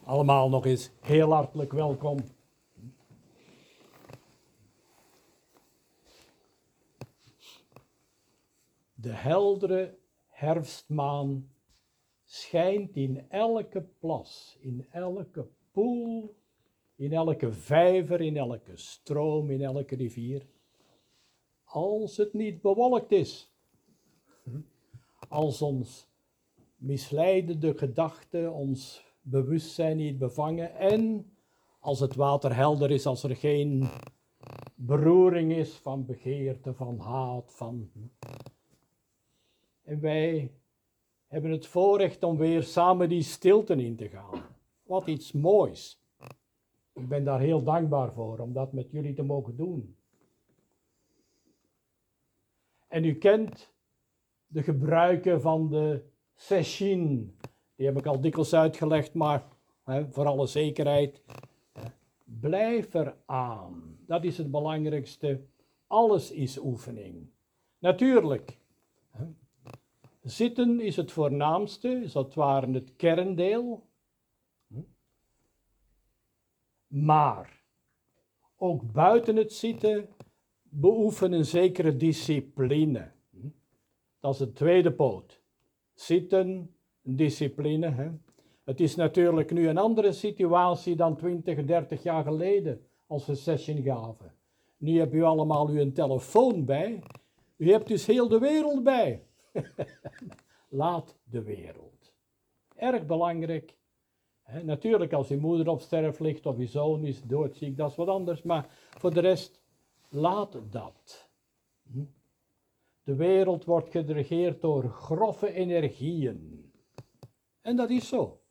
Allemaal nog eens heel hartelijk welkom. De heldere herfstmaan schijnt in elke plas, in elke poel, in elke vijver, in elke stroom, in elke rivier. Als het niet bewolkt is, als ons misleidende gedachten ons bewustzijn niet bevangen en als het water helder is, als er geen beroering is van begeerte, van haat, van... En wij hebben het voorrecht om weer samen die stilte in te gaan. Wat iets moois. Ik ben daar heel dankbaar voor om dat met jullie te mogen doen. En u kent de gebruiken van de sesshin. Die heb ik al dikwijls uitgelegd, maar voor alle zekerheid. Blijf eraan. Dat is het belangrijkste. Alles is oefening. Natuurlijk. Zitten is het voornaamste, is als het ware het kerndeel. Maar ook buiten het zitten beoefen een zekere discipline. Dat is de tweede poot. Zitten, discipline. Het is natuurlijk nu een andere situatie dan 20, 30 jaar geleden als we session gaven. Nu hebt u allemaal uw telefoon bij. U hebt dus heel de wereld bij. Laat de wereld. Erg belangrijk. Natuurlijk als uw moeder op sterf ligt of uw zoon is doodziek, dat is wat anders. Maar voor de rest, laat dat. De wereld wordt geregeerd door grove energieën. En dat is zo.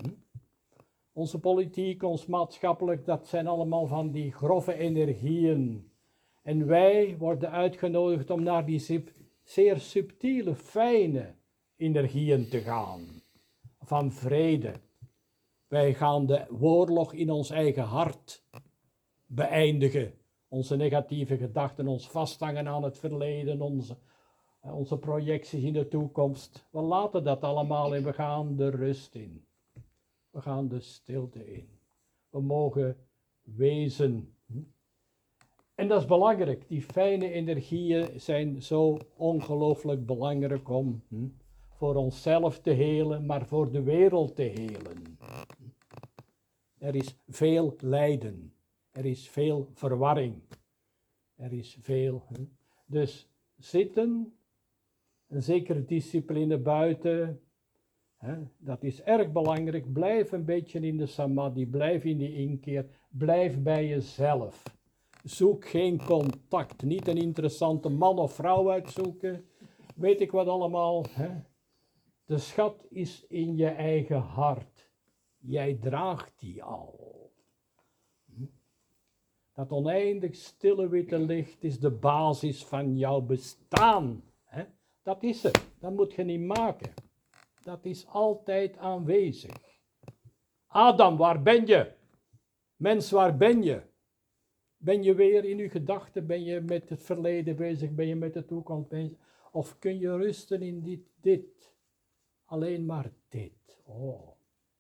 Onze politiek, ons maatschappelijk, dat zijn allemaal van die grove energieën. En wij worden uitgenodigd om naar die zeer subtiele, fijne energieën te gaan. Van vrede. Wij gaan de oorlog in ons eigen hart beëindigen. Onze negatieve gedachten, ons vasthangen aan het verleden, onze projecties in de toekomst. We laten dat allemaal en we gaan de rust in. We gaan de stilte in. We mogen wezen. En dat is belangrijk. Die fijne energieën zijn zo ongelooflijk belangrijk om voor onszelf te helen, maar voor de wereld te helen. Er is veel lijden. Er is veel verwarring. Er is veel. Dus zitten, een zekere discipline buiten, dat is erg belangrijk. Blijf een beetje in de samadhi, blijf in die inkeer, blijf bij jezelf. Zoek geen contact, niet een interessante man of vrouw uitzoeken. Weet ik wat allemaal. De schat is in je eigen hart. Jij draagt die al. Dat oneindig stille witte licht is de basis van jouw bestaan. Dat is het. Dat moet je niet maken. Dat is altijd aanwezig. Adam, waar ben je? Mens, waar ben je? Ben je weer in je gedachten? Ben je met het verleden bezig? Ben je met de toekomst bezig? Of kun je rusten in dit? Alleen maar dit. Oh.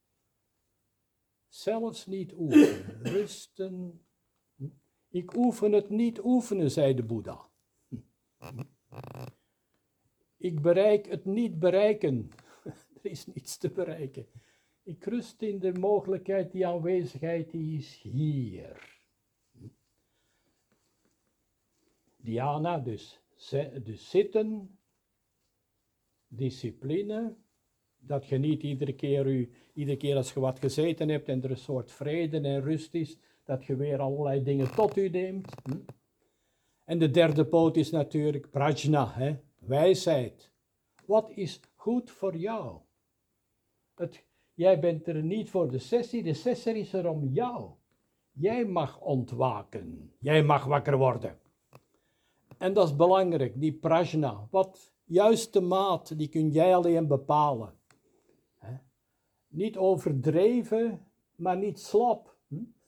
Zelfs niet oefenen. Rusten. Ik oefen het niet oefenen, zei de Boeddha. Ik bereik het niet bereiken. Er is niets te bereiken. Ik rust in de mogelijkheid, die aanwezigheid, die is hier. Dhyana, dus zitten, discipline, dat je niet iedere keer als je wat gezeten hebt en er een soort vrede en rust is, dat je weer allerlei dingen tot u neemt. En de derde poot is natuurlijk prajna, wijsheid. Wat is goed voor jou? Jij bent er niet voor de sessie is er om jou. Jij mag ontwaken, jij mag wakker worden. En dat is belangrijk, die prajna. Wat juiste maat, die kun jij alleen bepalen. Niet overdreven, maar niet slap.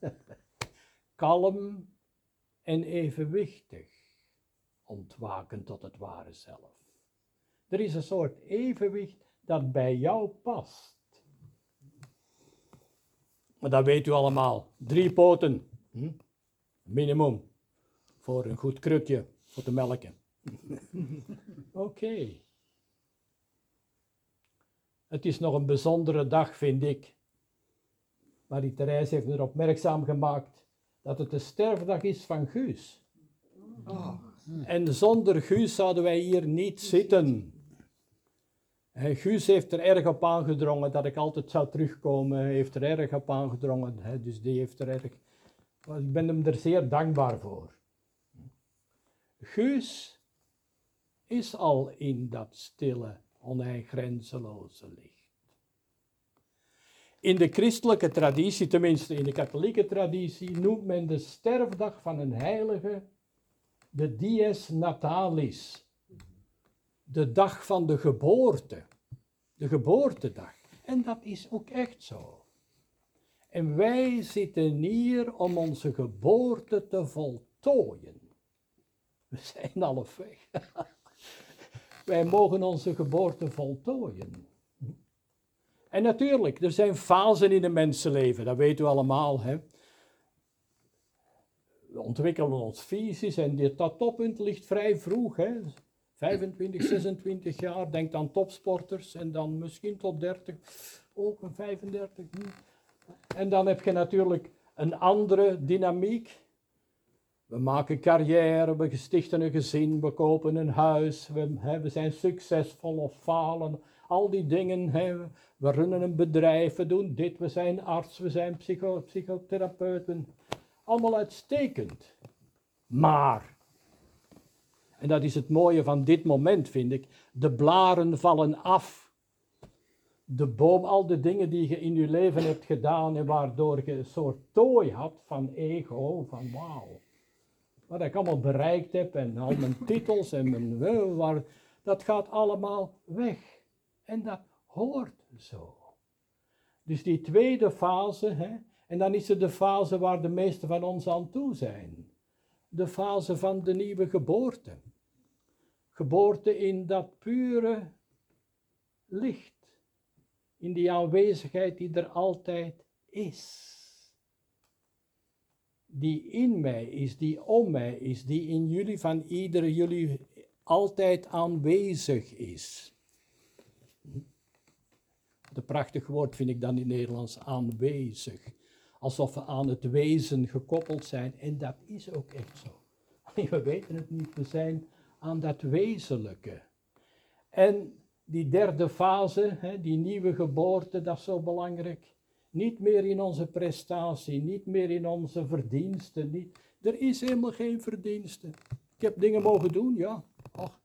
Kalm en evenwichtig. Ontwaken tot het ware zelf. Er is een soort evenwicht dat bij jou past. Maar dat weet u allemaal. 3 poten. Minimum. Voor een goed krukje, voor te melken. Oké. Het is nog een bijzondere dag, vind ik. Marie-Thérèse heeft er opmerkzaam gemaakt dat het de sterfdag is van Guus. En zonder Guus zouden wij hier niet zitten. En Guus heeft er erg op aangedrongen dat ik altijd zou terugkomen. Hij heeft er erg op aangedrongen. Dus die heeft er erg... Ik ben hem er zeer dankbaar voor. Guus is al in dat stille, grenzeloze licht. In de christelijke traditie, tenminste in de katholieke traditie, noemt men de sterfdag van een heilige de dies natalis. De dag van de geboorte. De geboortedag. En dat is ook echt zo. En wij zitten hier om onze geboorte te voltooien. We zijn halfweg. Wij mogen onze geboorte voltooien. En natuurlijk, er zijn fasen in een mensenleven, dat weten we allemaal. Hè? We ontwikkelen ons fysisch en dat toppunt ligt vrij vroeg. Hè? 25, 26 jaar, denk aan topsporters en dan misschien tot 30, ook een 35. En dan heb je natuurlijk een andere dynamiek. We maken carrière, we stichten een gezin, we kopen een huis, we zijn succesvol of falen. Al die dingen, we runnen een bedrijf, we doen dit, we zijn arts, we zijn psychotherapeuten. Allemaal uitstekend. Maar, en dat is het mooie van dit moment vind ik, de blaren vallen af. De boom, al de dingen die je in je leven hebt gedaan en waardoor je een soort tooi had van ego, van wauw. Wat ik allemaal bereikt heb en al mijn titels en mijn... dat gaat allemaal weg. En dat hoort zo. Dus die tweede fase, en dan is het de fase waar de meesten van ons aan toe zijn. De fase van de nieuwe geboorte. Geboorte in dat pure licht. In die aanwezigheid die er altijd is. Die in mij is, die om mij is, die in jullie, van ieder jullie altijd aanwezig is. Een prachtig woord vind ik dan in het Nederlands, aanwezig. Alsof we aan het wezen gekoppeld zijn. En dat is ook echt zo. We weten het niet, we zijn aan dat wezenlijke. En die derde fase, die nieuwe geboorte, dat is zo belangrijk. Niet meer in onze prestatie, niet meer in onze verdiensten. Er is helemaal geen verdienste. Ik heb dingen mogen doen, ja. Och.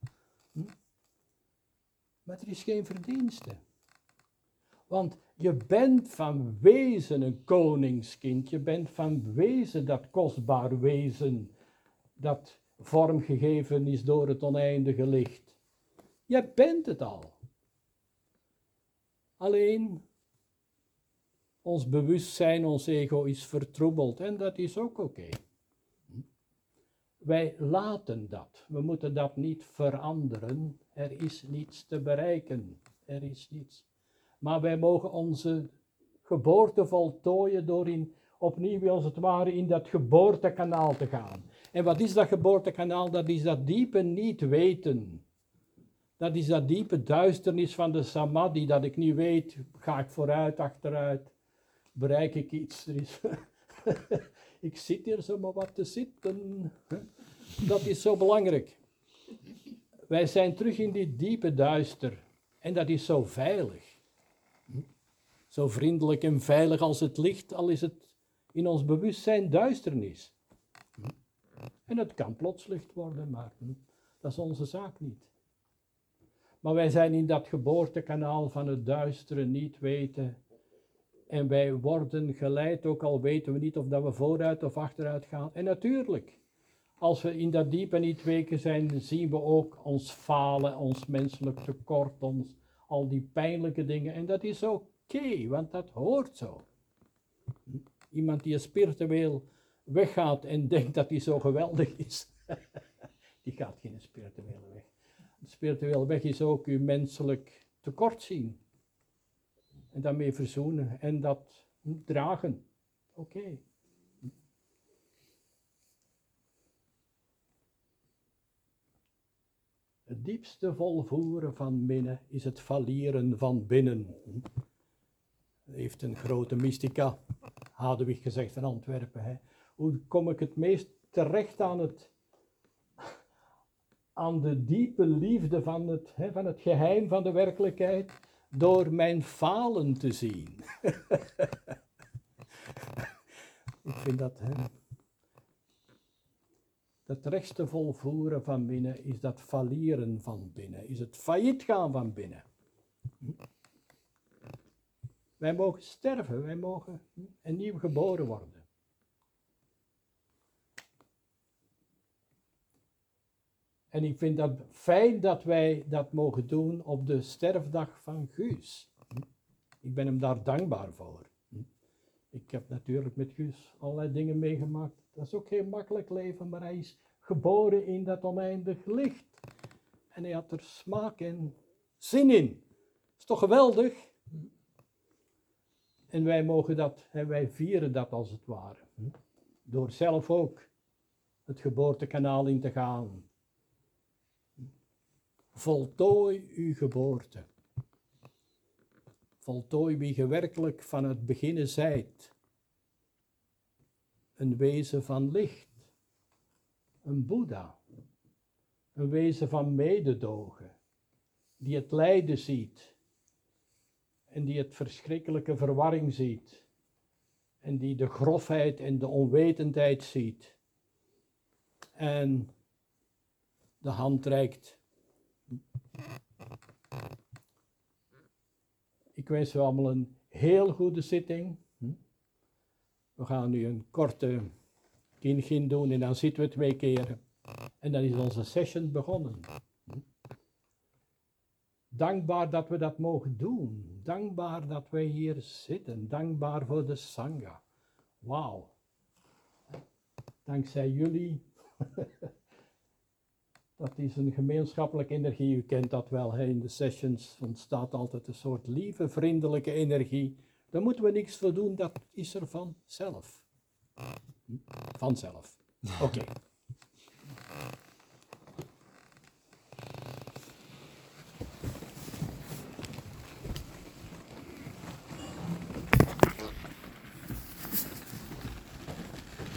Maar er is geen verdienste. Want je bent van wezen een koningskind. Je bent van wezen dat kostbaar wezen. Dat vormgegeven is door het oneindige licht. Je bent het al. Alleen... ons bewustzijn, ons ego is vertroebeld en dat is ook oké. Wij laten dat. We moeten dat niet veranderen. Er is niets te bereiken. Er is niets. Maar wij mogen onze geboorte voltooien door opnieuw als het ware in dat geboortekanaal te gaan. En wat is dat geboortekanaal? Dat is dat diepe niet weten. Dat is dat diepe duisternis van de samadhi, dat ik niet weet, ga ik vooruit, achteruit. Bereik ik iets? Ik zit hier zomaar wat te zitten. Dat is zo belangrijk. Wij zijn terug in die diepe duister. En dat is zo veilig. Zo vriendelijk en veilig als het licht, al is het in ons bewustzijn duisternis. En het kan plots licht worden, maar dat is onze zaak niet. Maar wij zijn in dat geboortekanaal van het duistere niet weten. En wij worden geleid, ook al weten we niet of dat we vooruit of achteruit gaan. En natuurlijk, als we in dat diepe niet weten zijn, zien we ook ons falen, ons menselijk tekort, al die pijnlijke dingen. En dat is oké, want dat hoort zo. Iemand die spiritueel weggaat en denkt dat hij zo geweldig is, die gaat geen spirituele weg. De spirituele weg is ook uw menselijk tekort zien. En daarmee verzoenen. En dat Dragen. Oké. Het diepste volvoeren van binnen is het falieren van binnen. Heeft een grote mystica, Hadewig gezegd van Antwerpen. Hè. Hoe kom ik het meest terecht aan de diepe liefde van het geheim van de werkelijkheid? Door mijn falen te zien. Ik vind dat... Het rechtste volvoeren van binnen is dat falieren van binnen, is het failliet gaan van binnen. Wij mogen sterven, wij mogen opnieuw geboren worden. En ik vind dat fijn dat wij dat mogen doen op de sterfdag van Guus. Ik ben hem daar dankbaar voor. Ik heb natuurlijk met Guus allerlei dingen meegemaakt. Dat is ook geen makkelijk leven, maar hij is geboren in dat oneindig licht. En hij had er smaak en zin in. Is toch geweldig? En wij mogen dat, wij vieren dat als het ware. Door zelf ook het geboortekanaal in te gaan. Voltooi uw geboorte. Voltooi wie ge werkelijk van het beginnen zijt. Een wezen van licht. Een Boeddha. Een wezen van mededogen. Die het lijden ziet. En die het verschrikkelijke verwarring ziet. En die de grofheid en de onwetendheid ziet. En de hand reikt. Ik wens u allemaal een heel goede zitting. We gaan nu een korte kin doen en dan zitten we 2 keren. En dan is onze session begonnen. Dankbaar dat we dat mogen doen. Dankbaar dat wij hier zitten. Dankbaar voor de Sangha. Wauw. Dankzij jullie. Dat is een gemeenschappelijke energie. U kent dat wel. Hè? In de sessions ontstaat altijd een soort lieve, vriendelijke energie. Daar moeten we niks voor doen. Dat is er vanzelf. Vanzelf. Oké.